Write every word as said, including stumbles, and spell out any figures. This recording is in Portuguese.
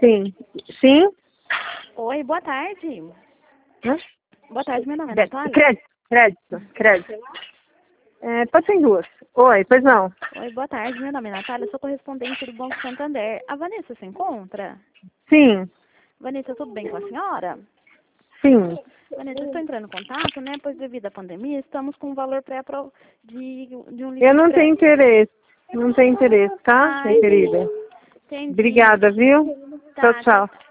Sim. Sim? Oi, boa tarde. Hã? Boa tarde, meu nome é Natália. Crédito, crédito, crédito. É, pode ser em duas. Oi, pois não. Oi, boa tarde, meu nome é Natália, eu sou correspondente do Banco Santander. A Vanessa se encontra? Sim, Vanessa, tudo bem com a senhora? sim. Vanessa, eu estou entrando em contato, né? Pois devido à pandemia, estamos com um valor pré de, de um Eu litro de não pré. tenho interesse. Não tenho interesse, tá, Ah, minha querida? entendi. Obrigada, viu? Tchau, Tá, tchau. tchau.